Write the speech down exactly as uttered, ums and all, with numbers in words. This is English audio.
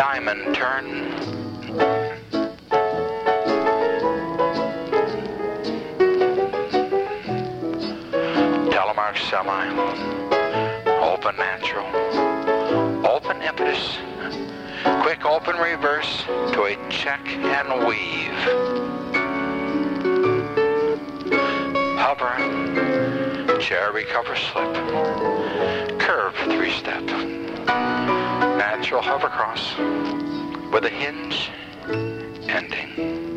diamond turn. Telemark semi, open natural, open impetus, quick open reverse to a check and weave. Hover, cherry cover slip, curve three step, natural hover cross with a hinge ending.